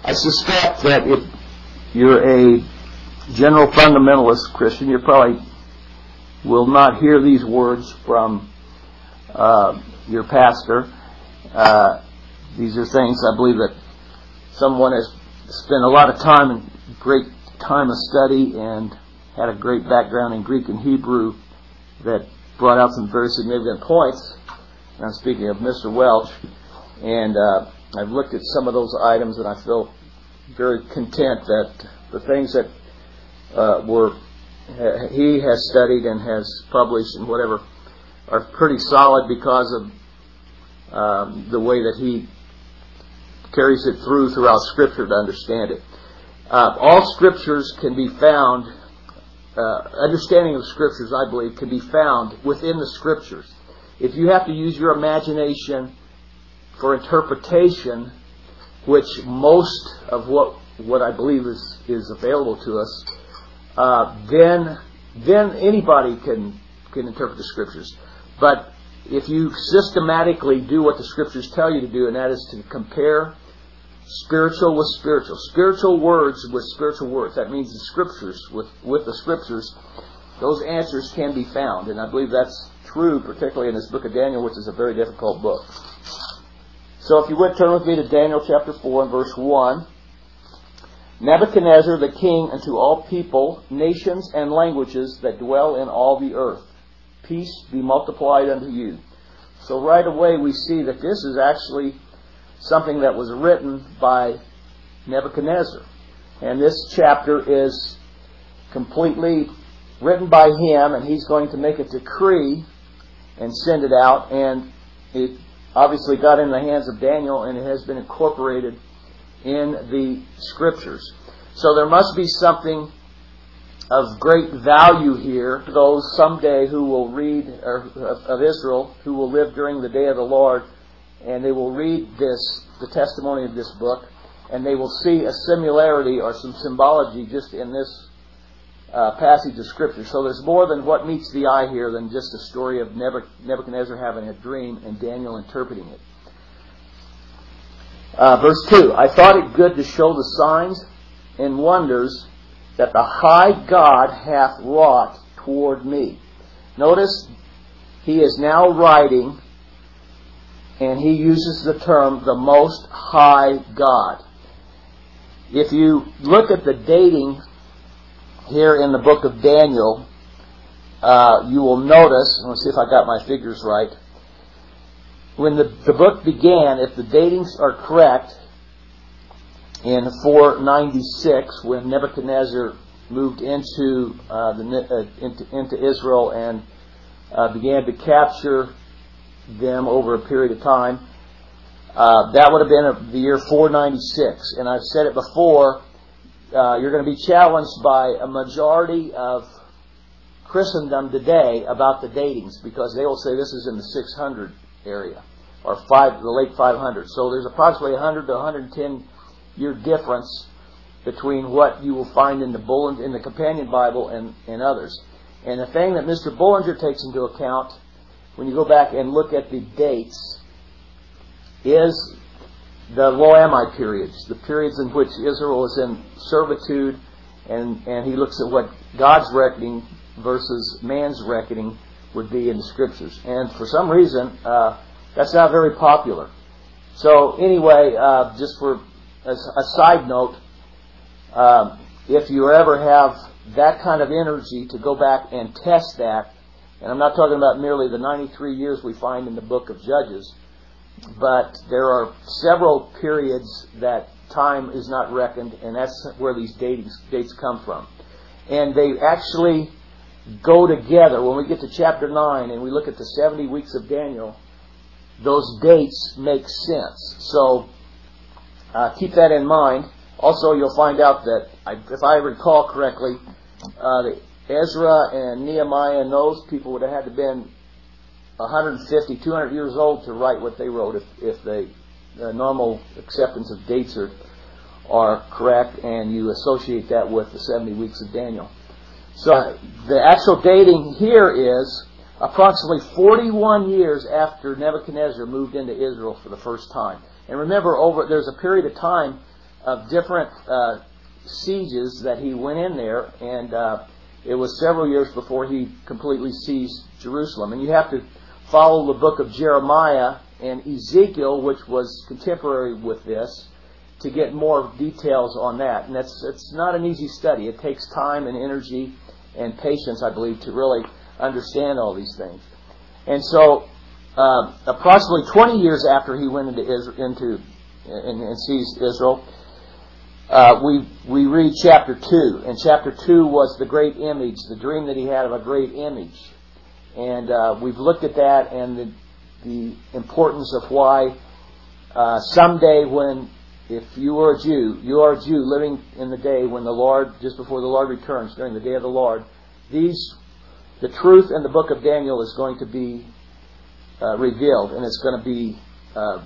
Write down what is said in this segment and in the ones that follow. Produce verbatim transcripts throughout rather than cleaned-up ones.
I suspect that if you're a general fundamentalist Christian, you probably will not hear these words from uh, your pastor. Uh, these are things I believe that someone has spent a lot of time and great time of study and had a great background in Greek and Hebrew that brought out some very significant points. And I'm speaking of Mister Welch. And uh, I've looked at some of those items and I feel very content that the things that uh, were he has studied and has published and whatever are pretty solid because of um, the way that he carries it through throughout Scripture to understand it. Uh, all Scriptures can be found, uh, understanding of Scriptures, I believe, can be found within the Scriptures. If you have to use your imagination for interpretation, which most of what what I believe is, is available to us, uh, then then anybody can can interpret the Scriptures. But if you systematically do what the Scriptures tell you to do, and that is to compare spiritual with spiritual, spiritual words with spiritual words, that means the Scriptures with, with the Scriptures, those answers can be found. And I believe that's true, particularly in this book of Daniel, which is a very difficult book. So if you would turn with me to Daniel chapter four and verse one. Nebuchadnezzar the king unto all people, nations, and languages that dwell in all the earth. Peace be multiplied unto you. So right away we see that this is actually something that was written by Nebuchadnezzar. And this chapter is completely written by him, and he's going to make a decree and send it out. And it obviously got in the hands of Daniel, and it has been incorporated in the Scriptures. So there must be something of great value here to those someday who will read, or of Israel, who will live during the day of the Lord, and they will read this, the testimony of this book, and they will see a similarity or some symbology just in this uh, passage of Scripture. So there's more than what meets the eye here than just a story of Nebuchadnezzar having a dream and Daniel interpreting it. Uh, verse two, I thought it good to show the signs and wonders that the high God hath wrought toward me. Notice he is now writing, and he uses the term the Most High God. If you look at the dating here in the book of Daniel, uh, you will notice, let's see if I got my figures right, when the, the book began, if the datings are correct, in four ninety-six, when Nebuchadnezzar moved into uh, the uh, into, into Israel and uh, began to capture them over a period of time, uh, that would have been a, the year four ninety-six. And I've said it before, uh, you're going to be challenged by a majority of Christendom today about the datings, because they will say this is in the six hundred area, or five, the late five hundreds. So there's approximately one hundred to one hundred ten year difference between what you will find in the Bullinger, in the Companion Bible and, and others. And the thing that Mister Bullinger takes into account when you go back and look at the dates is the Loamite periods, the periods in which Israel is in servitude, and, and he looks at what God's reckoning versus man's reckoning would be in the Scriptures. And for some reason, uh, that's not very popular. So anyway, uh, just for as a side note, um, if you ever have that kind of energy to go back and test that, and I'm not talking about merely the ninety-three years we find in the book of Judges, but there are several periods that time is not reckoned, and that's where these dates, dates come from. And they actually go together. When we get to chapter nine and we look at the seventy weeks of Daniel, those dates make sense. So uh, keep that in mind. Also, you'll find out that, if I recall correctly, uh, the Ezra and Nehemiah and those people would have had to have been one hundred fifty, two hundred years old to write what they wrote if, if the uh, normal acceptance of dates are, are correct, and you associate that with the seventy weeks of Daniel. So the actual dating here is approximately forty-one years after Nebuchadnezzar moved into Israel for the first time. And remember, over there's a period of time of different uh, sieges that he went in there, and uh, it was several years before he completely seized Jerusalem. And you have to follow the book of Jeremiah and Ezekiel, which was contemporary with this, to get more details on that. And that's it's not an easy study. It takes time and energy and patience, I believe, to really understand all these things. And so, uh, approximately twenty years after he went into Israel, into and, and seized Israel, uh, we we read chapter two, and chapter two was the great image, the dream that he had of a great image, and uh, we've looked at that and the the importance of why uh, someday when, if you are a Jew, you are a Jew living in the day when the Lord, just before the Lord returns, during the day of the Lord, these, the truth in the book of Daniel is going to be uh, revealed, and it's going to be, uh,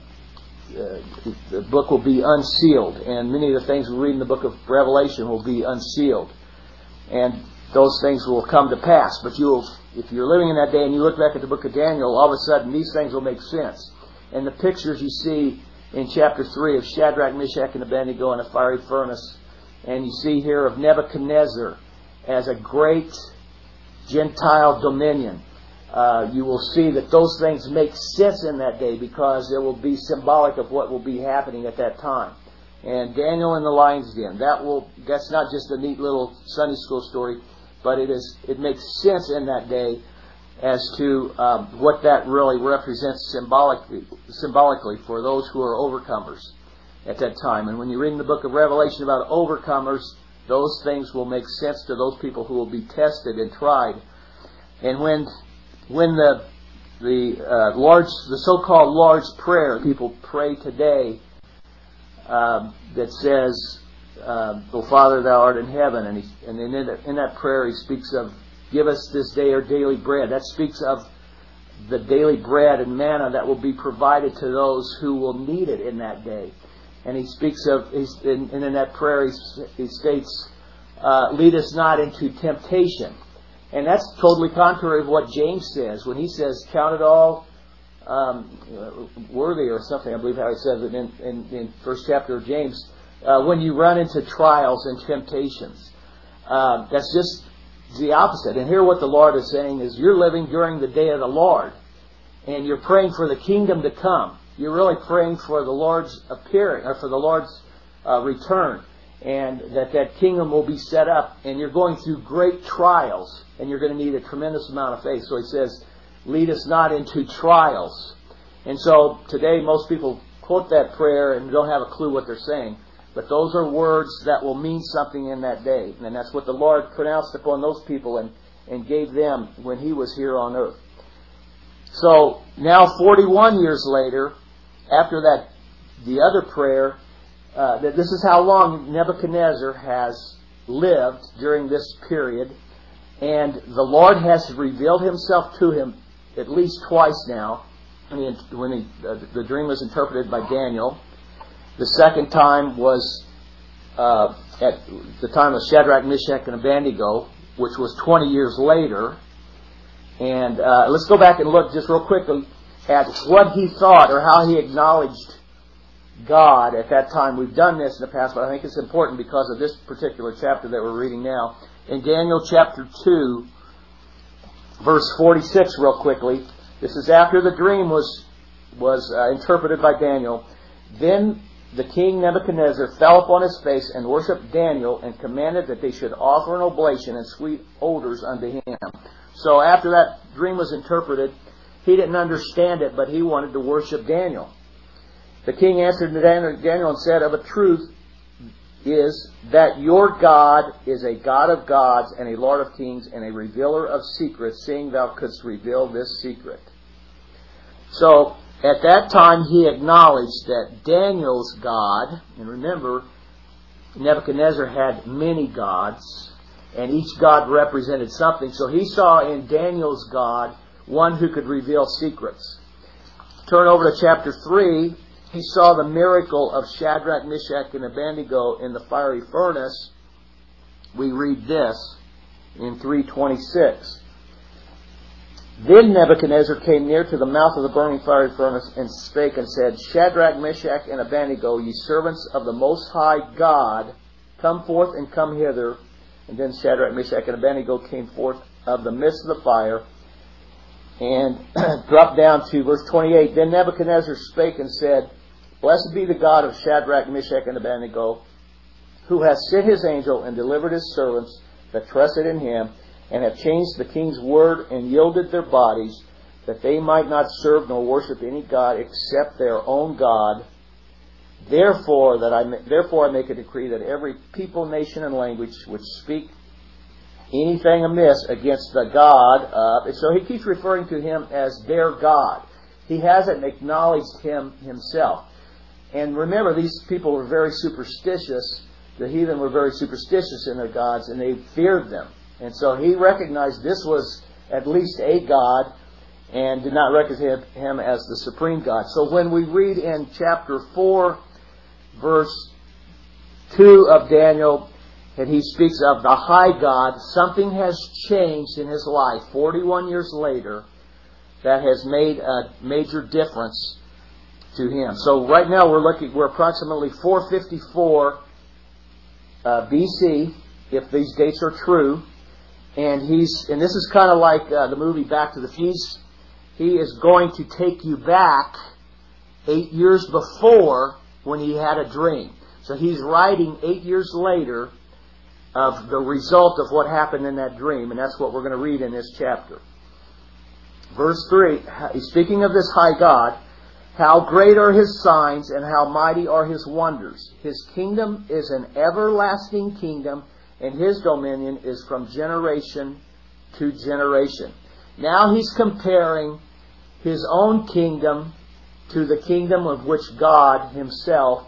uh, the book will be unsealed, and many of the things we read in the book of Revelation will be unsealed, and those things will come to pass. But you will, if you're living in that day and you look back at the book of Daniel, all of a sudden these things will make sense. And the pictures you see in chapter three of Shadrach, Meshach, and Abednego in a fiery furnace, and you see here of Nebuchadnezzar as a great Gentile dominion, uh, you will see that those things make sense in that day because it will be symbolic of what will be happening at that time. And Daniel in the lion's den, that will that's not just a neat little Sunday school story, but it is it makes sense in that day as to um, what that really represents symbolically, symbolically for those who are overcomers at that time. And when you read in the book of Revelation about overcomers, those things will make sense to those people who will be tested and tried. And when when the the uh, large the so-called Lord's Prayer people pray today, uh, that says, uh, "O Father, thou art in heaven," and, he, and in, that, in that prayer he speaks of, "Give us this day our daily bread." That speaks of the daily bread and manna that will be provided to those who will need it in that day. And he speaks of, he's, and in that prayer he, he states, uh, "Lead us not into temptation." And that's totally contrary to what James says when he says, "Count it all um, worthy," or something. I believe how he says it in, in, in first chapter of James. Uh, when you run into trials and temptations, uh, that's just the opposite. And here what the Lord is saying is you're living during the day of the Lord and you're praying for the kingdom to come. You're really praying for the Lord's appearing, or for the Lord's uh, return, and that that kingdom will be set up, and you're going through great trials and you're going to need a tremendous amount of faith. So he says, "Lead us not into trials." And so today most people quote that prayer and don't have a clue what they're saying. But those are words that will mean something in that day. And that's what the Lord pronounced upon those people and, and gave them when He was here on earth. So now forty-one years later, after that, the other prayer, uh, that this is how long Nebuchadnezzar has lived during this period. And the Lord has revealed Himself to him at least twice now. I mean, when he, uh, the dream was interpreted by Daniel. The second time was uh, at the time of Shadrach, Meshach, and Abednego, which was twenty years later. And uh, let's go back and look just real quickly at what he thought or how he acknowledged God at that time. We've done this in the past, but I think it's important because of this particular chapter that we're reading now. In Daniel chapter two, verse forty-six, real quickly. This is after the dream was, was uh, interpreted by Daniel. "Then the king Nebuchadnezzar fell upon his face and worshipped Daniel and commanded that they should offer an oblation and sweet odors unto him." So after that dream was interpreted, he didn't understand it, but he wanted to worship Daniel. The king answered Daniel and said, "Of a truth is that your God is a God of gods and a Lord of kings and a revealer of secrets, seeing thou couldst reveal this secret." So at that time, he acknowledged that Daniel's God, and remember, Nebuchadnezzar had many gods, and each god represented something. So he saw in Daniel's God one who could reveal secrets. Turn over to chapter three. He saw the miracle of Shadrach, Meshach, and Abednego in the fiery furnace. We read this in three twenty-six. Then Nebuchadnezzar came near to the mouth of the burning fiery furnace and spake and said, Shadrach, Meshach, and Abednego, ye servants of the Most High God, come forth and come hither. And then Shadrach, Meshach, and Abednego came forth of the midst of the fire, and dropped down to verse twenty-eight. Then Nebuchadnezzar spake and said, Blessed be the God of Shadrach, Meshach, and Abednego, who hath sent his angel and delivered his servants that trusted in him, and have changed the king's word and yielded their bodies, that they might not serve nor worship any god except their own God. Therefore, that I therefore I make a decree that every people, nation, and language which speak anything amiss against the God of... And so he keeps referring to him as their God. He hasn't acknowledged him himself. And remember, these people were very superstitious. The heathen were very superstitious in their gods, and they feared them. And so he recognized this was at least a God, and did not recognize him as the supreme God. So when we read in chapter four, verse two of Daniel, and he speaks of the high God, something has changed in his life forty-one years later that has made a major difference to him. So right now we're looking, we're approximately four fifty-four uh, B C, if these dates are true. And he's, and this is kind of like uh, the movie Back to the Future. He is going to take you back eight years before when he had a dream. So he's writing eight years later of the result of what happened in that dream. And that's what we're going to read in this chapter. Verse three, he's speaking of this high God. How great are his signs and how mighty are his wonders. His kingdom is an everlasting kingdom, and his dominion is from generation to generation. Now he's comparing his own kingdom to the kingdom of which God himself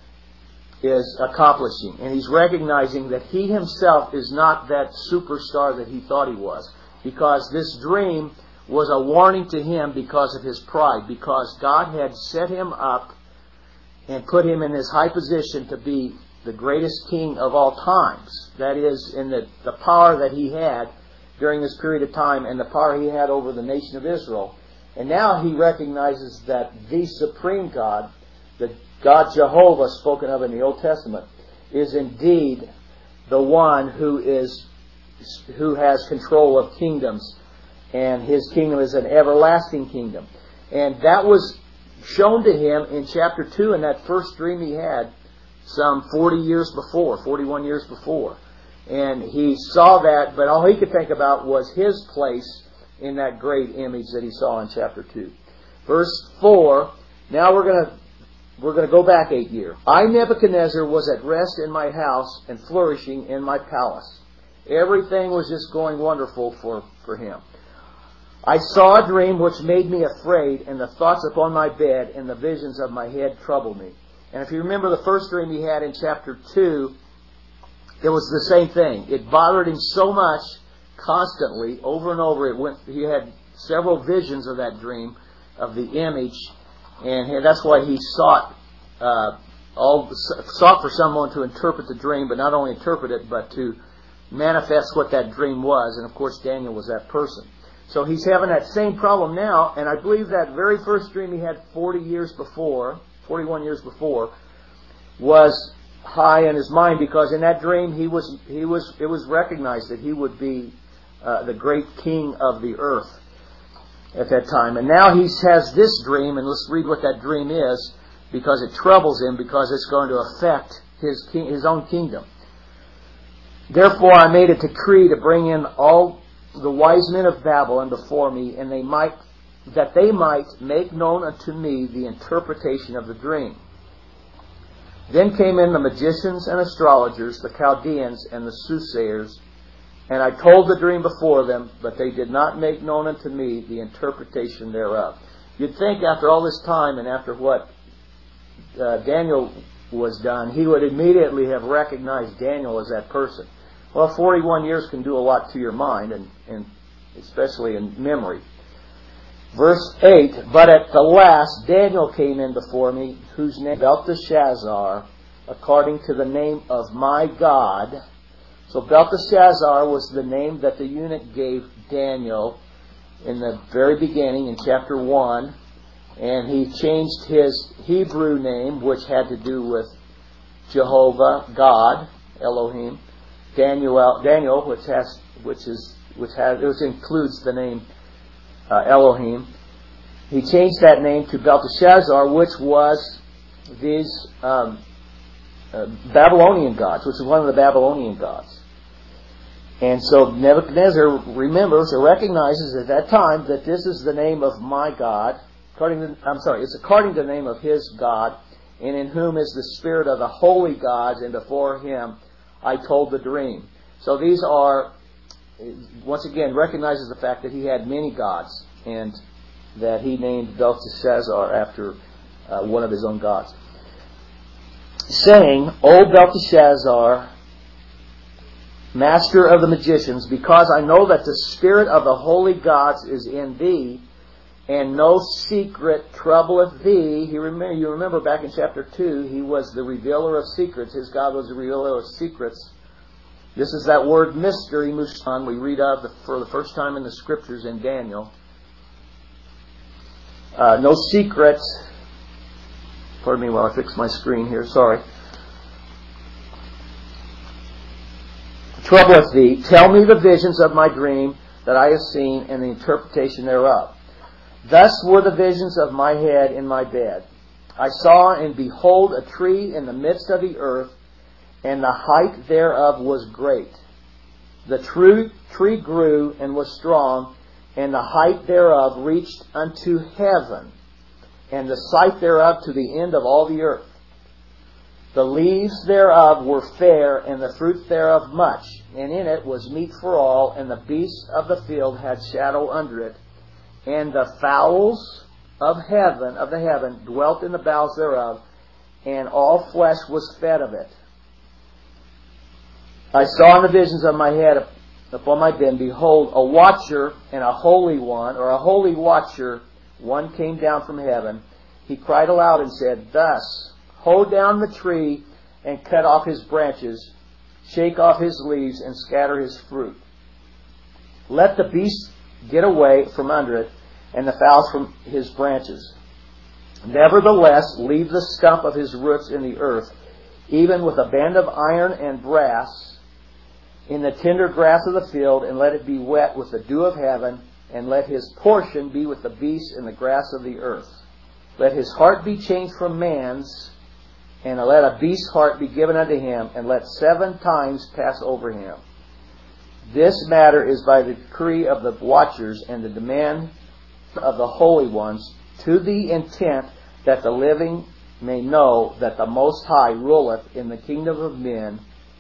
is accomplishing. And he's recognizing that he himself is not that superstar that he thought he was. Because this dream was a warning to him because of his pride. Because God had set him up and put him in this high position to be the greatest king of all times. That is, in the, the power that he had during this period of time and the power he had over the nation of Israel. And now he recognizes that the supreme God, the God Jehovah spoken of in the Old Testament, is indeed the one who is who has control of kingdoms. And his kingdom is an everlasting kingdom. And that was shown to him in chapter two in that first dream he had some forty years before, forty-one years before. And he saw that, but all he could think about was his place in that great image that he saw in chapter two. Verse four, now we're going to we're going to go back eight years. I, Nebuchadnezzar, was at rest in my house and flourishing in my palace. Everything was just going wonderful for, for him. I saw a dream which made me afraid, and the thoughts upon my bed and the visions of my head troubled me. And if you remember the first dream he had in chapter two, it was the same thing. It bothered him so much, constantly, over and over. It went. He had several visions of that dream, of the image, and that's why he sought uh, all sought for someone to interpret the dream, but not only interpret it, but to manifest what that dream was. And of course, Daniel was that person. So he's having that same problem now, and I believe that very first dream he had forty years before, forty-one years before, was high in his mind, because in that dream he was he was it was recognized that he would be uh, the great king of the earth at that time. And now he has this dream, and let's read what that dream is, because it troubles him, because it's going to affect his king, his own kingdom. Therefore I made a decree to bring in all the wise men of Babylon before me, and they might that they might make known unto me the interpretation of the dream. Then came in the magicians and astrologers, the Chaldeans and the soothsayers, and I told the dream before them, but they did not make known unto me the interpretation thereof. You'd think after all this time and after what uh, Daniel was done, he would immediately have recognized Daniel as that person. Well, forty-one years can do a lot to your mind, and, and especially in memory. Verse eight, but at the last Daniel came in before me, whose name Belteshazzar, according to the name of my God. So Belteshazzar was the name that the eunuch gave Daniel in the very beginning in chapter one, and he changed his Hebrew name, which had to do with Jehovah, God, Elohim. Daniel, Daniel, which has, which is, which has, which includes the name uh, Elohim. He changed that name to Belteshazzar, which was these um, uh, Babylonian gods, which is one of the Babylonian gods. And so Nebuchadnezzar remembers or recognizes at that time that this is the name of my God. According to, I'm sorry, it's according to the name of his God, and in whom is the spirit of the holy gods, and before him I told the dream. So these are, once again, recognizes the fact that he had many gods, and that he named Belteshazzar after uh, one of his own gods. Saying, O Belteshazzar, master of the magicians, because I know that the spirit of the holy gods is in thee, and no secret troubleth thee. He remember, you remember back in chapter two, he was the revealer of secrets. His God was the revealer of secrets. This is that word mystery, Mushan, we read of the, for the first time in the scriptures in Daniel. Uh, no secret. Pardon me while I fix my screen here. Sorry. Troubleth thee. Tell me the visions of my dream that I have seen, and the interpretation thereof. Thus were the visions of my head in my bed. I saw and behold a tree in the midst of the earth, and the height thereof was great. The true tree grew and was strong, and the height thereof reached unto heaven, and the sight thereof to the end of all the earth. The leaves thereof were fair, and the fruit thereof much, and in it was meat for all, and the beasts of the field had shadow under it. And the fowls of heaven, of the heaven, dwelt in the boughs thereof, and all flesh was fed of it. I saw in the visions of my head upon my bed, behold, a watcher and a holy one, or a holy watcher, one came down from heaven. He cried aloud and said, Thus, hoe down the tree, and cut off his branches, shake off his leaves, and scatter his fruit. Let the beasts get away from under it, and the fowls from his branches. Nevertheless, leave the stump of his roots in the earth, even with a band of iron and brass, in the tender grass of the field, and let it be wet with the dew of heaven, and let his portion be with the beasts in the grass of the earth. Let his heart be changed from man's, and let a beast's heart be given unto him, and let seven times pass over him. This matter is by the decree of the watchers and the demand of the holy ones, to the intent that the living may know that the Most High ruleth in the kingdom of men,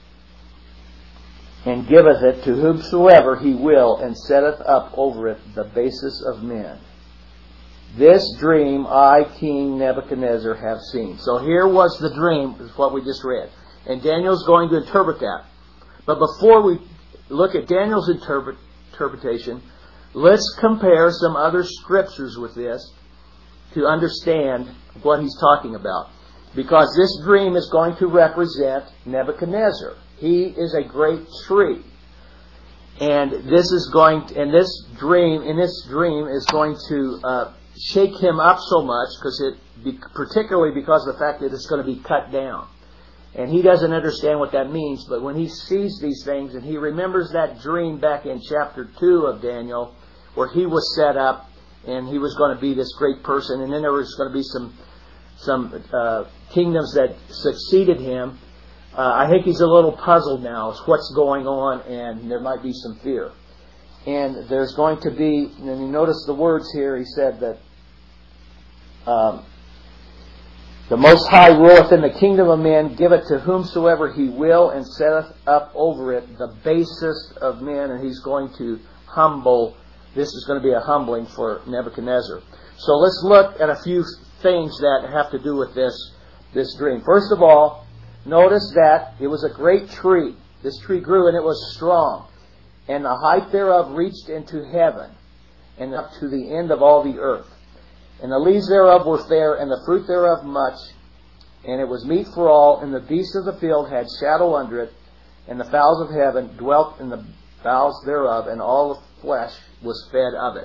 and giveth it to whomsoever he will, and setteth up over it the basis of men. This dream I, King Nebuchadnezzar, have seen. So here was the dream, is what we just read. And Daniel's going to interpret that. But before we look at Daniel's interpret, interpretation, let's compare some other scriptures with this to understand what he's talking about. Because this dream is going to represent Nebuchadnezzar. He is a great tree. And this is going to, and this dream, in this dream is going to uh, shake him up so much, because it, be, particularly because of the fact that it's going to be cut down. And he doesn't understand what that means, but when he sees these things, and he remembers that dream back in chapter two of Daniel, where he was set up, and he was going to be this great person, and then there was going to be some some uh, kingdoms that succeeded him. Uh, I think he's a little puzzled now as what's going on, and there might be some fear. And there's going to be, and you notice the words here, he said that um, the Most High ruleth in the kingdom of men, giveth to whomsoever he will, and setteth up over it the basest of men, and he's going to humble. This is going to be a humbling for Nebuchadnezzar. So let's look at a few things that have to do with this, this dream. First of all, notice that it was a great tree. This tree grew and it was strong. And the height thereof reached into heaven, and up to the end of all the earth. And the leaves thereof were fair, and the fruit thereof much. And it was meat for all, and the beasts of the field had shadow under it, and the fowls of heaven dwelt in the boughs thereof, and all the flesh was fed of it.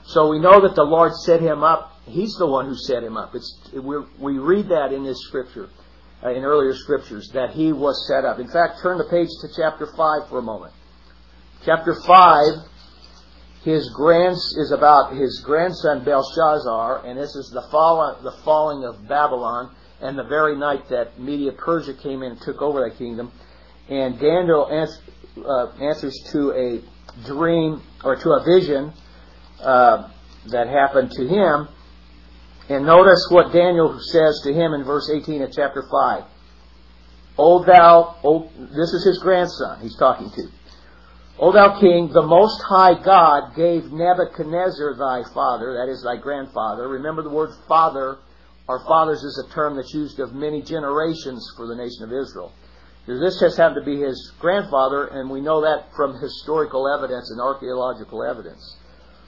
So we know that the Lord set him up. He's the one who set him up. It's, we, we read that in this scripture, uh, in earlier scriptures, that he was set up. In fact, turn the page to chapter five for a moment. Chapter five, his grand, is about his grandson Belshazzar, and this is the, fall, the falling of Babylon, and the very night that Media-Persia came in and took over that kingdom. And Daniel ans- uh, answers to a dream, or to a vision uh, that happened to him. And notice what Daniel says to him in verse eighteen of chapter five. O thou, o, this is his grandson he's talking to. O thou king, the Most High God gave Nebuchadnezzar thy father, that is thy grandfather. Remember the word father, or fathers is a term that's used of many generations for the nation of Israel. This just happened to be his grandfather, and we know that from historical evidence and archaeological evidence.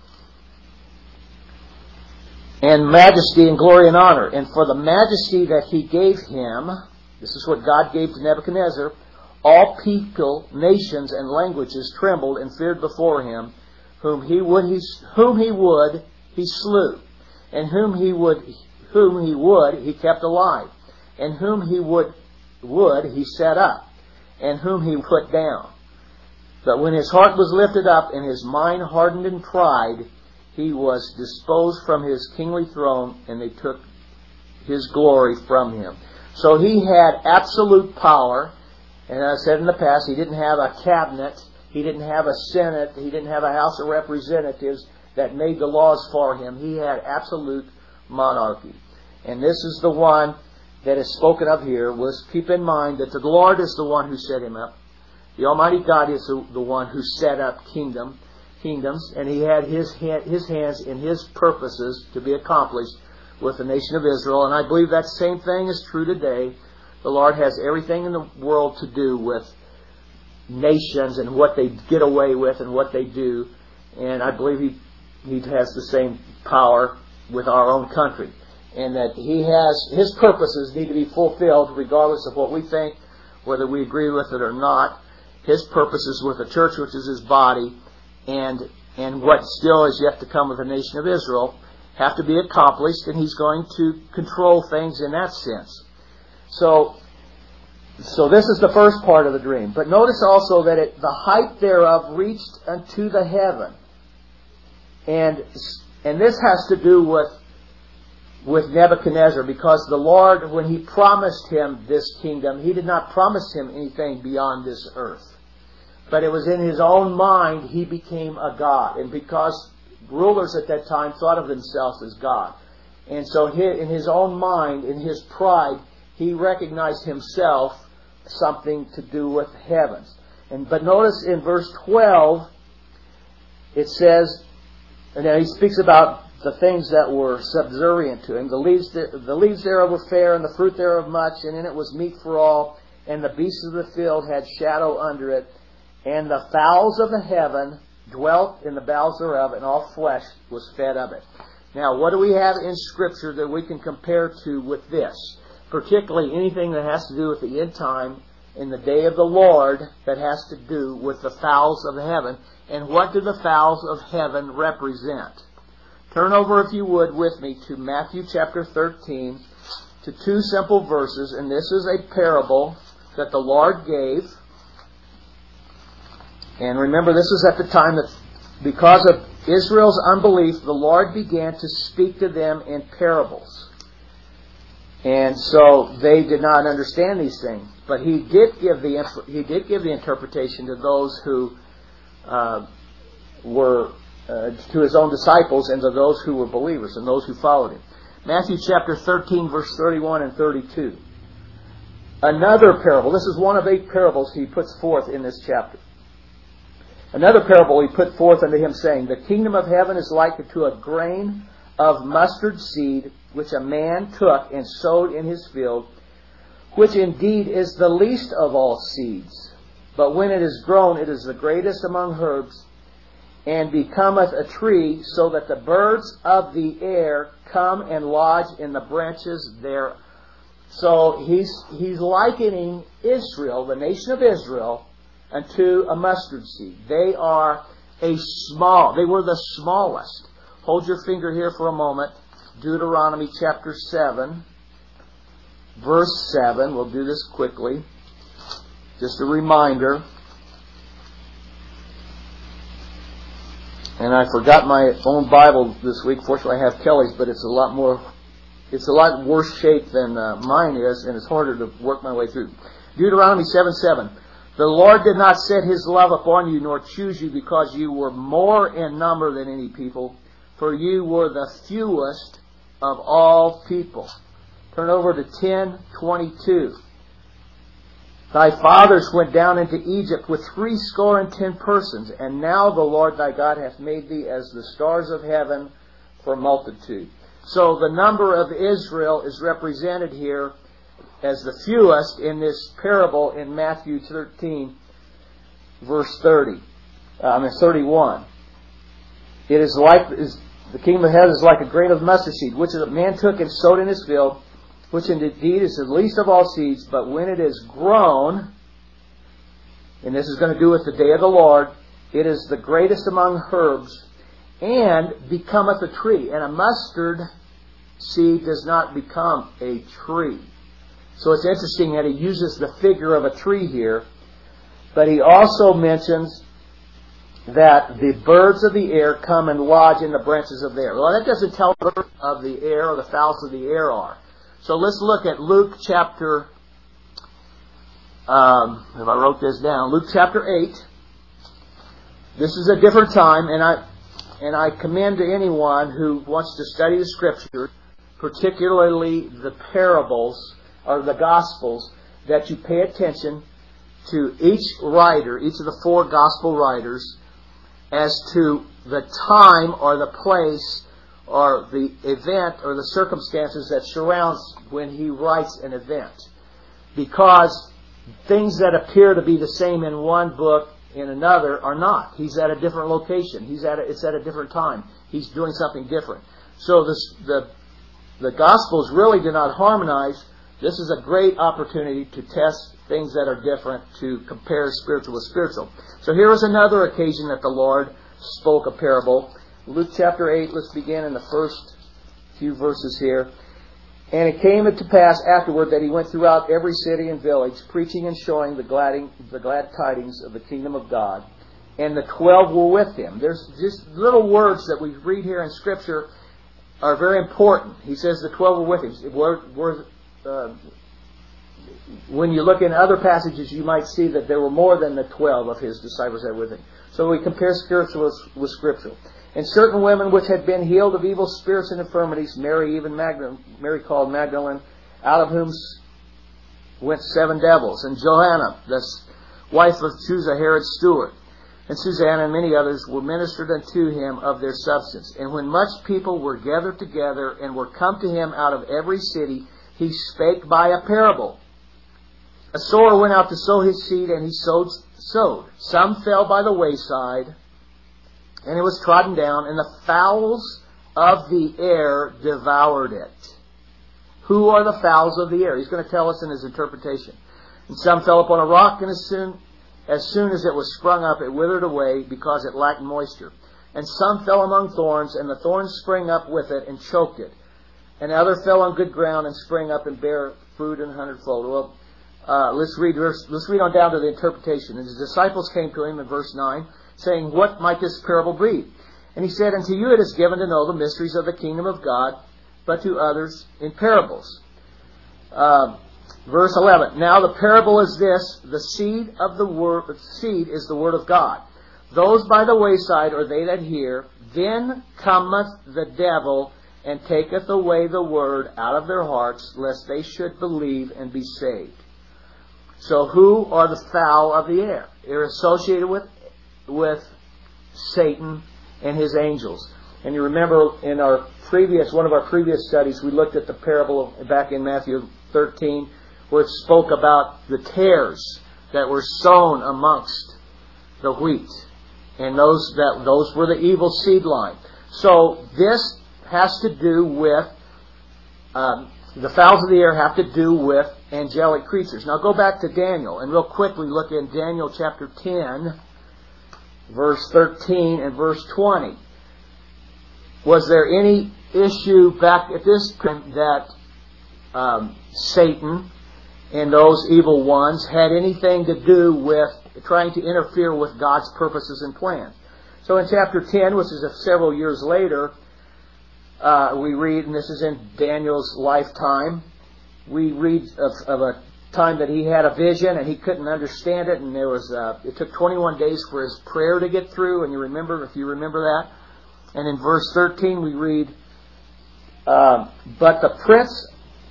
And majesty and glory and honor. And for the majesty that he gave him, this is what God gave to Nebuchadnezzar, all people, nations, and languages trembled and feared before him. Whom he would, he, whom he would, he slew, and whom he would, whom he would, he kept alive, and whom he would, would he set up, and whom he put down. But when his heart was lifted up, and his mind hardened in pride, he was disposed from his kingly throne, and they took his glory from him. So he had absolute power. And as I said in the past, he didn't have a cabinet, he didn't have a senate, he didn't have a House of Representatives that made the laws for him. He had absolute monarchy. And this is the one that is spoken of here. Was keep in mind that the Lord is the one who set him up. The Almighty God is the, the one who set up kingdom, kingdoms, and he had his hand, his hands in his purposes to be accomplished with the nation of Israel. And I believe that same thing is true today. The Lord has everything in the world to do with nations and what they get away with and what they do. And I believe He, he has the same power with our own country. And that He has, His purposes need to be fulfilled regardless of what we think, whether we agree with it or not. His purposes with the church, which is His body, and, and what still is yet to come with the nation of Israel, have to be accomplished, and He's going to control things in that sense. So, so this is the first part of the dream. But notice also that it, the height thereof reached unto the heaven. And, and this has to do with, with Nebuchadnezzar, because the Lord, when He promised him this kingdom, He did not promise him anything beyond this earth. But it was in his own mind he became a god. And because rulers at that time thought of themselves as God. And so in his own mind, in his pride, he recognized himself something to do with the heavens. And but notice in verse twelve, it says, and then he speaks about the things that were subservient to him. The leaves, the leaves thereof were fair, and the fruit thereof much, and in it was meat for all, and the beasts of the field had shadow under it, and the fowls of the heaven dwelt in the bowels thereof, and all flesh was fed of it. Now, what do we have in Scripture that we can compare to with this? Particularly anything that has to do with the end time in the day of the Lord that has to do with the fowls of heaven. And what do the fowls of heaven represent? Turn over, if you would, with me to Matthew chapter thirteen, to two simple verses. And this is a parable that the Lord gave. And remember, this is at the time that because of Israel's unbelief, the Lord began to speak to them in parables. And so they did not understand these things. But He did give the He did give the interpretation to those who uh, were uh, to His own disciples and to those who were believers and those who followed Him. Matthew chapter thirteen, verse thirty-one and thirty-two. Another parable. This is one of eight parables He puts forth in this chapter. Another parable He put forth unto him, saying, The kingdom of heaven is like to a grain of mustard seed, which a man took and sowed in his field, which indeed is the least of all seeds. But when it is grown, it is the greatest among herbs, and becometh a tree, so that the birds of the air come and lodge in the branches there. So he's, he's likening Israel, the nation of Israel, unto a mustard seed. They are a small, they were the smallest. hold your finger here for a moment. Deuteronomy chapter seven, verse seven. We'll do this quickly. Just a reminder. And I forgot my own Bible this week. Fortunately, I have Kelly's, but it's a lot more, it's a lot worse shape than uh, mine is, and it's harder to work my way through. Deuteronomy seven seven. The Lord did not set His love upon you, nor choose you, because you were more in number than any people, for you were the fewest of all people. Turn over to ten twenty-two. Thy fathers went down into Egypt with threescore and ten persons, and now the Lord thy God hath made thee as the stars of heaven for multitude. So the number of Israel is represented here as the fewest in this parable in Matthew thirteen, verse thirty. Uh, I mean thirty-one. It is like is, the kingdom of heaven is like a grain of mustard seed, which a man took and sowed in his field, which indeed is the least of all seeds, but when it is grown, and this is going to do with the day of the Lord, it is the greatest among herbs, and becometh a tree. And a mustard seed does not become a tree. So it's interesting that he uses the figure of a tree here, but he also mentions that the birds of the air come and lodge in the branches of the air. Well, that doesn't tell what the birds of the air or the fowls of the air are. So let's look at Luke chapter, um, if I wrote this down, Luke chapter eight. This is a different time, and I and I commend to anyone who wants to study the Scripture, particularly the parables or the Gospels, that you pay attention to each writer, each of the four Gospel writers, as to the time or the place or the event or the circumstances that surrounds when he writes an event. Because things that appear to be the same in one book in another are not. He's at a different location. He's at a, it's at a different time. He's doing something different. So this, the the Gospels really do not harmonize. This is a great opportunity to test things that are different, to compare spiritual with spiritual. So here is another occasion that the Lord spoke a parable. Luke chapter eight, let's begin in the first few verses here. And it came to pass afterward that he went throughout every city and village, preaching and showing the glad, the glad tidings of the kingdom of God. And the twelve were with him. There's just little words that we read here in Scripture are very important. He says the twelve were with him. We're, we're, uh, when you look in other passages, you might see that there were more than the twelve of his disciples that were with him. So we compare spiritual with, with scriptural. And certain women which had been healed of evil spirits and infirmities, Mary even Magdalene, Mary called Magdalene, out of whom went seven devils, and Joanna, the wife of Chuza, Herod's steward, and Susanna and many others were ministered unto him of their substance. And when much people were gathered together and were come to him out of every city, he spake by a parable. A sower went out to sow his seed, and he sowed, sowed. Some fell by the wayside, and it was trodden down, and the fowls of the air devoured it. Who are the fowls of the air? He's going to tell us in his interpretation. And some fell upon a rock, and as soon, as soon as it was sprung up, it withered away, because it lacked moisture. And some fell among thorns, and the thorns sprang up with it and choked it. And other fell on good ground and sprang up and bare fruit an hundredfold. Well, uh, let's read. Let's read on down to the interpretation. And his disciples came to him in verse nine, saying, What might this parable be? And he said, Unto you it is given to know the mysteries of the kingdom of God, but to others in parables. Uh, verse eleven. Now the parable is this: the seed of the word, seed is the word of God. Those by the wayside are they that hear. Then cometh the devil and taketh away the word out of their hearts, lest they should believe and be saved. So who are the fowl of the air? They're associated with with Satan and his angels. And you remember in our previous one of our previous studies, we looked at the parable of, back in Matthew thirteen, where it spoke about the tares that were sown amongst the wheat, and those that those were the evil seed line. So this has to do with um, the fowls of the air have to do with angelic creatures. Now go back to Daniel and real quickly look in Daniel chapter ten, verse thirteen and verse twenty. was there any issue back at this time that um, Satan and those evil ones had anything to do with trying to interfere with God's purposes and plans? So in chapter ten, which is several years later, uh, we read, and this is in Daniel's lifetime, we read of, of a time that he had a vision and he couldn't understand it, and there was uh, it took twenty-one days for his prayer to get through. And you remember, if you remember that. And in verse thirteen, we read, uh, "But the prince."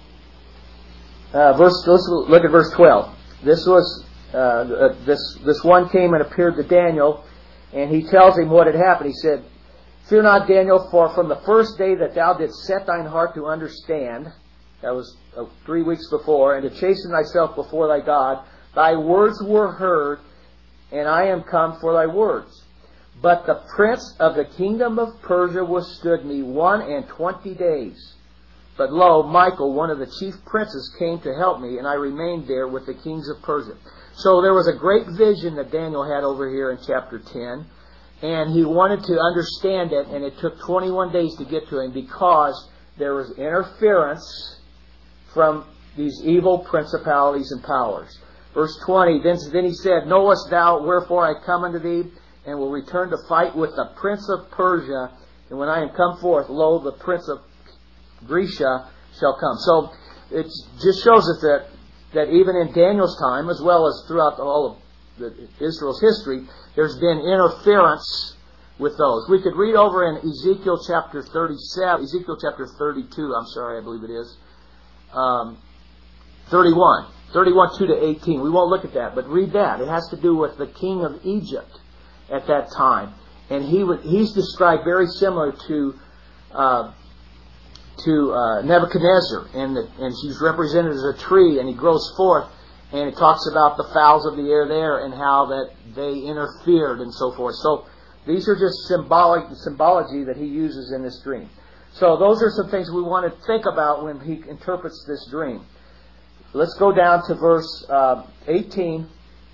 Uh, verse. Let's look at verse twelve. This was uh, this this one came and appeared to Daniel, and he tells him what had happened. He said, "Fear not, Daniel, for from the first day that thou didst set thine heart to understand," that was uh, three weeks before, "and to chasten thyself before thy God, thy words were heard, and I am come for thy words. But the prince of the kingdom of Persia withstood me one and twenty days. But lo, Michael, one of the chief princes, came to help me, and I remained there with the kings of Persia." So there was a great vision that Daniel had over here in chapter ten, and he wanted to understand it, and it took twenty-one days to get to him because there was interference from these evil principalities and powers. Verse twenty, then, then he said, "Knowest thou wherefore I come unto thee, and will return to fight with the prince of Persia? And when I am come forth, lo, the prince of Grecia shall come." So it just shows us that, that even in Daniel's time, as well as throughout all of the, Israel's history, there's been interference with those. We could read over in Ezekiel chapter thirty-seven, Ezekiel chapter thirty-two, I'm sorry, I believe it is, um, thirty-one, thirty-one, two to eighteen. We won't look at that, but read that. It has to do with the king of Egypt at that time. And he would, he's described very similar to uh, to uh, Nebuchadnezzar, and, the, and he's represented as a tree, and he grows forth, and it talks about the fowls of the air there, and how that they interfered and so forth. So these are just symbolic symbology that he uses in this dream. So those are some things we want to think about when he interprets this dream. Let's go down to verse uh, eighteen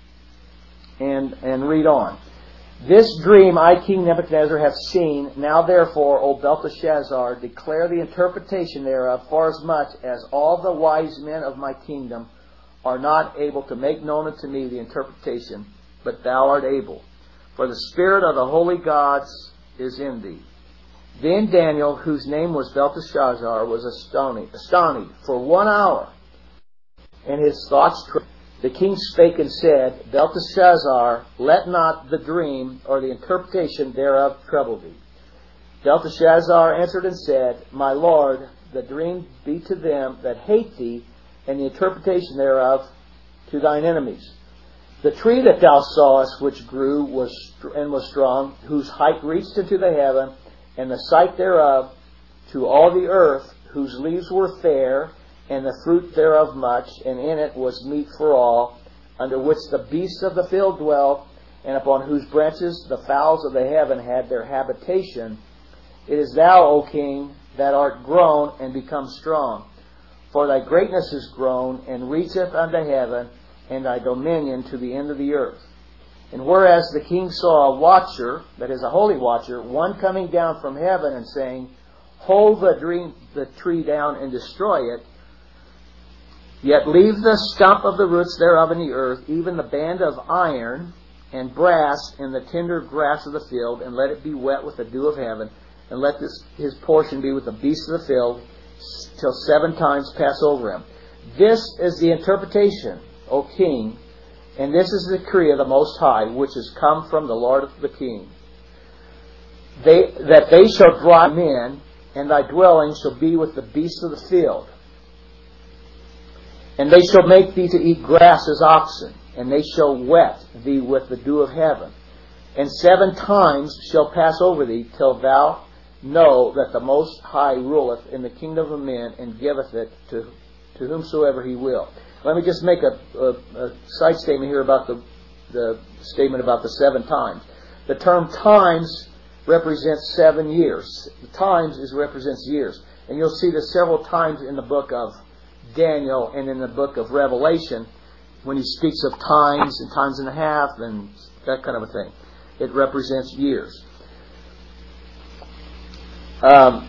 and and read on. "This dream I, King Nebuchadnezzar, have seen. Now therefore, O Belteshazzar, declare the interpretation thereof, forasmuch as all the wise men of my kingdom are not able to make known unto me the interpretation, but thou art able. For the spirit of the holy gods is in thee." Then Daniel, whose name was Belteshazzar, was astonished, astonished for one hour, and his thoughts troubled. The king spake and said, "Belteshazzar, let not the dream or the interpretation thereof trouble thee." Belteshazzar answered and said, "My lord, the dream be to them that hate thee, and the interpretation thereof to thine enemies. The tree that thou sawest, which grew was and was strong, whose height reached into the heaven, and the sight thereof to all the earth, whose leaves were fair, and the fruit thereof much, and in it was meat for all, under which the beasts of the field dwell, and upon whose branches the fowls of the heaven had their habitation. It is thou, O king, that art grown and become strong. For thy greatness is grown, and reacheth unto heaven, and thy dominion to the end of the earth. And whereas the king saw a watcher, that is a holy watcher, one coming down from heaven and saying, Hold the, dream, the tree down and destroy it, yet leave the stump of the roots thereof in the earth, even the band of iron and brass and the tender grass of the field, and let it be wet with the dew of heaven, and let this his portion be with the beasts of the field, till seven times pass over him. This is the interpretation, O king, and this is the decree of the Most High, which is come from the Lord of the King. They, that they shall drive men, and thy dwelling shall be with the beasts of the field. And they shall make thee to eat grass as oxen, and they shall wet thee with the dew of heaven. And seven times shall pass over thee, till thou know that the Most High ruleth in the kingdom of men, and giveth it to, to whomsoever he will. Let me just make a, a, a side statement here about the, the statement about the seven times. The term times represents seven years. The times is represents years. And you'll see this several times in the book of Daniel and in the book of Revelation when he speaks of times and times and a half and that kind of a thing. It represents years. um,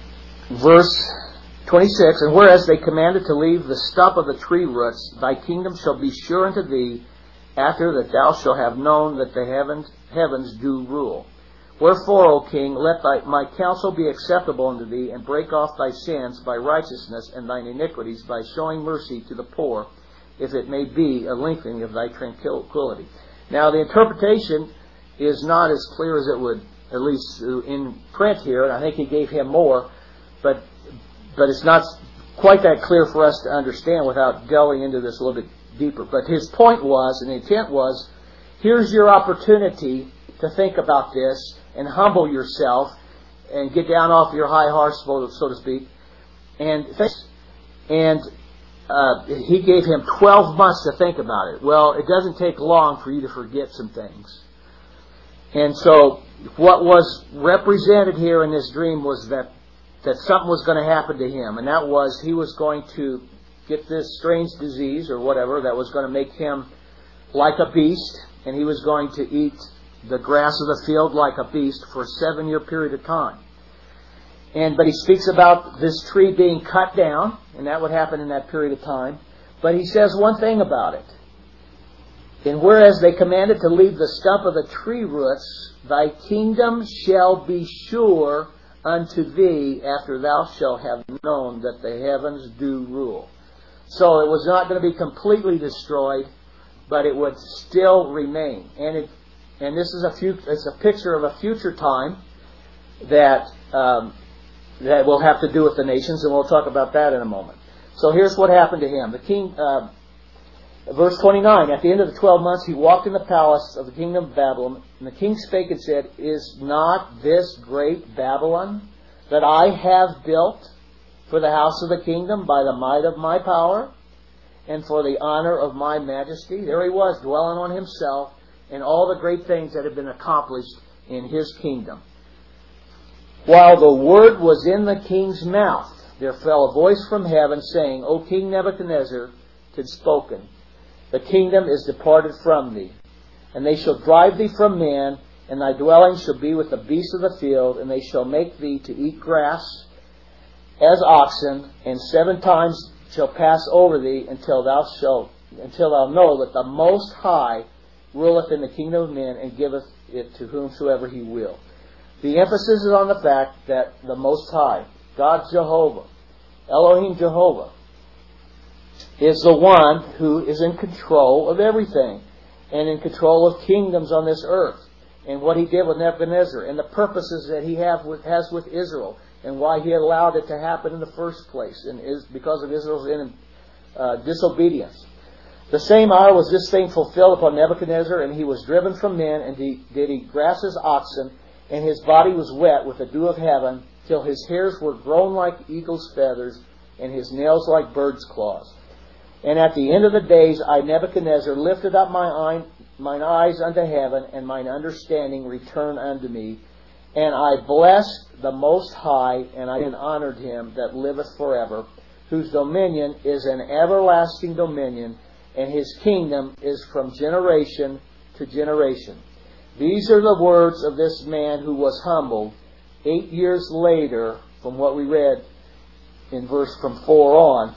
verse twenty-six, and whereas they commanded to leave the stump of the tree roots, thy kingdom shall be sure unto thee, after that thou shalt have known that the heavens, heavens do rule. Wherefore, O king, let thy, my counsel be acceptable unto thee, and break off thy sins by righteousness, and thine iniquities by showing mercy to the poor, if it may be a lengthening of thy tranquility. Now, the interpretation is not as clear as it would, at least in print here, and I think he gave him more, but but it's not quite that clear for us to understand without delving into this a little bit deeper. But his point was, and the intent was, here's your opportunity to think about this and humble yourself and get down off your high horse, so to speak. And and uh, he gave him twelve months to think about it. Well, it doesn't take long for you to forget some things. And so what was represented here in this dream was that, that something was going to happen to him. And that was he was going to get this strange disease or whatever that was going to make him like a beast. And he was going to eat the grass of the field like a beast for a seven-year period of time. And but he speaks about this tree being cut down, and that would happen in that period of time. But he says one thing about it. And whereas they commanded to leave the stump of the tree roots, thy kingdom shall be sure unto thee, after thou shalt have known that the heavens do rule. So it was not going to be completely destroyed, but it would still remain. And it And this is a few, it's a picture of a future time that um, that will have to do with the nations, and we'll talk about that in a moment. So here's what happened to him. The king, uh, verse twenty-nine, at the end of the twelve months, he walked in the palace of the kingdom of Babylon, and the king spake and said, Is not this great Babylon that I have built for the house of the kingdom by the might of my power and for the honor of my majesty? There he was, dwelling on himself and all the great things that had been accomplished in his kingdom. While the word was in the king's mouth, there fell a voice from heaven saying, O King Nebuchadnezzar, 'tis spoken, the kingdom is departed from thee, and they shall drive thee from men, and thy dwelling shall be with the beasts of the field, and they shall make thee to eat grass as oxen, and seven times shall pass over thee until thou shalt until thou know that the Most High ruleth in the kingdom of men, and giveth it to whomsoever he will. The emphasis is on the fact that the Most High, God Jehovah, Elohim Jehovah, is the one who is in control of everything, and in control of kingdoms on this earth, and what he did with Nebuchadnezzar, and the purposes that he have with, has with Israel, and why he allowed it to happen in the first place, and is because of Israel's in, uh, disobedience. The same hour was this thing fulfilled upon Nebuchadnezzar, and he was driven from men, and he did eat grass as oxen, and his body was wet with the dew of heaven, till his hairs were grown like eagle's feathers, and his nails like bird's claws. And at the end of the days I, Nebuchadnezzar, lifted up my eye, mine eyes unto heaven, and mine understanding returned unto me. And I blessed the Most High, and I honored him that liveth forever, whose dominion is an everlasting dominion, and his kingdom is from generation to generation. These are the words of this man who was humbled. Eight years later, from what we read in verse from four on,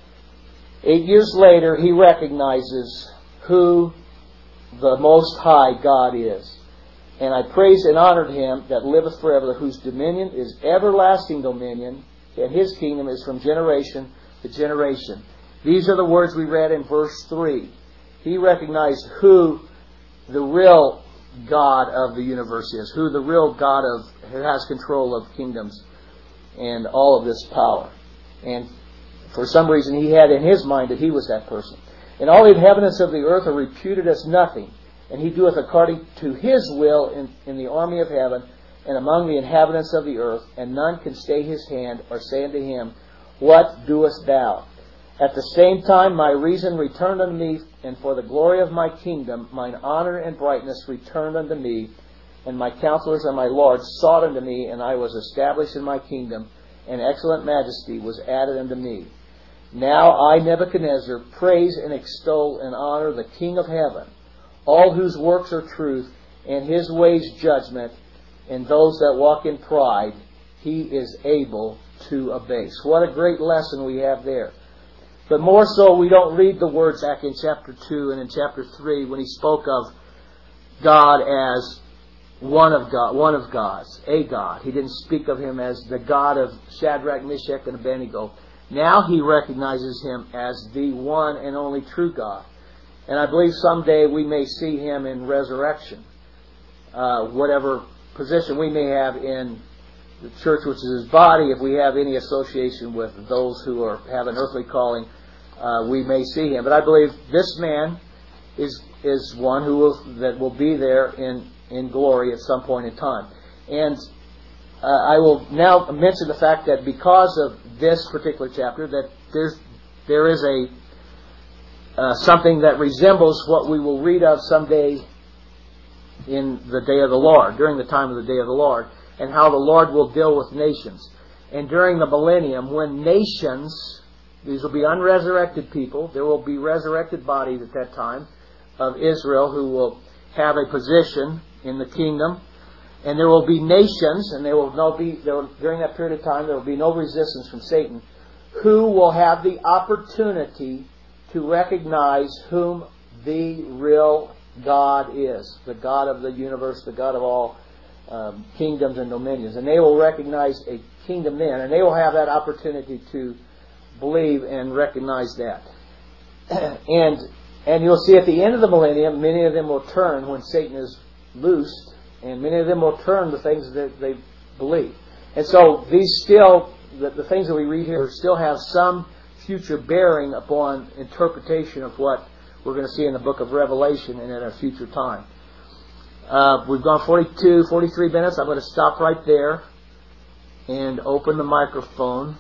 eight years later he recognizes who the Most High God is. And I praised and honored him that liveth forever, whose dominion is everlasting dominion, and his kingdom is from generation to generation. These are the words we read in verse three. He recognized who the real God of the universe is, who the real God of who has control of kingdoms and all of this power. And for some reason he had in his mind that he was that person. And all the inhabitants of the earth are reputed as nothing, and he doeth according to his will in, in the army of heaven and among the inhabitants of the earth, and none can stay his hand or say unto him, What doest thou? At the same time my reason returned unto me, and for the glory of my kingdom mine honor and brightness returned unto me, and my counselors and my lords sought unto me, and I was established in my kingdom, and excellent majesty was added unto me. Now I, Nebuchadnezzar, praise and extol and honor the King of heaven, all whose works are truth, and his ways judgment, and those that walk in pride he is able to abase. What a great lesson we have there. But more so, we don't read the words back in chapter two and in chapter three when he spoke of God as one of God, one of gods, a God. He didn't speak of him as the God of Shadrach, Meshach, and Abednego. Now he recognizes him as the one and only true God. And I believe someday we may see him in resurrection. Uh, whatever position we may have in the church, which is his body, if we have any association with those who are have an earthly calling, uh, we may see him. But I believe this man is is one who will that will be there in, in glory at some point in time. And uh, I will now mention the fact that because of this particular chapter, that there's there is a uh, something that resembles what we will read of someday in the day of the Lord, during the time of the day of the Lord, and how the Lord will deal with nations. And during the millennium, when nations, these will be unresurrected people, there will be resurrected bodies at that time of Israel who will have a position in the kingdom, and there will be nations, and there will no be there will, during that period of time there will be no resistance from Satan, who will have the opportunity to recognize whom the real God is, the God of the universe, the God of all um, kingdoms and dominions. And they will recognize a kingdom then, and they will have that opportunity to believe and recognize that. and and you'll see at the end of the millennium, many of them will turn when Satan is loosed, and many of them will turn the things that they believe. And so these still, the, the things that we read here still have some future bearing upon interpretation of what we're going to see in the book of Revelation and at a future time. Uh, we've gone forty-two, forty-three minutes. I'm going to stop right there and open the microphone.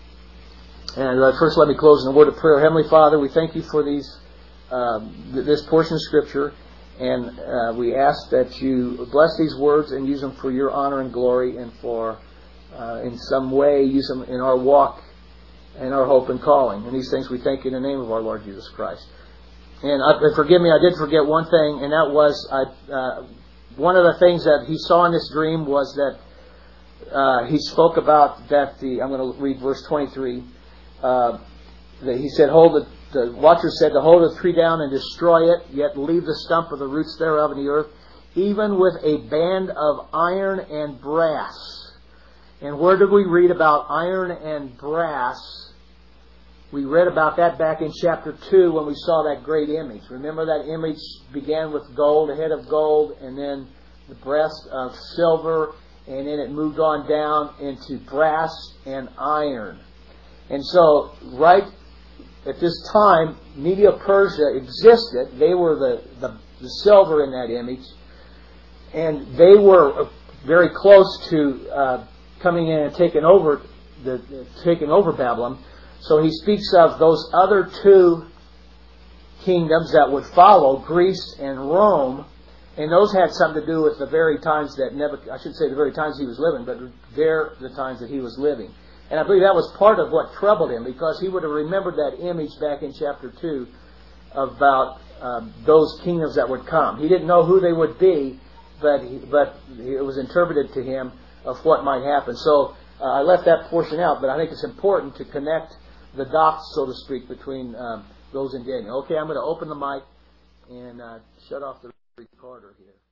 And uh, first let me close in a word of prayer. Heavenly Father, we thank you for these uh, this portion of Scripture, and uh, we ask that you bless these words and use them for your honor and glory, and for uh, in some way use them in our walk and our hope and calling. And these things we thank you in the name of our Lord Jesus Christ. And uh, forgive me, I did forget one thing, and that was I, uh, one of the things that he saw in this dream was that uh, he spoke about that the. I'm going to read verse twenty-three. Uh, that he said, "Hold the, the watcher said to hold the tree down and destroy it, yet leave the stump of the roots thereof in the earth, even with a band of iron and brass." And where did we read about iron and brass? We read about that back in chapter two when we saw that great image. Remember that image began with gold, a head of gold, and then the breast of silver, and then it moved on down into brass and iron. And so, right at this time, Medo-Persia existed. They were the, the, the silver in that image, and they were very close to uh, coming in and taking over the taking over Babylon. So he speaks of those other two kingdoms that would follow, Greece and Rome, and those had something to do with the very times that Nebuchadnezzar, I should say the very times he was living, but they're the times that he was living. And I believe that was part of what troubled him, because he would have remembered that image back in chapter two about um, those kingdoms that would come. He didn't know who they would be, but he, but it was interpreted to him of what might happen. So uh, I left that portion out, but I think it's important to connect the dots, so to speak, between um, those and Daniel. Okay, I'm going to open the mic and uh, shut off the recorder here.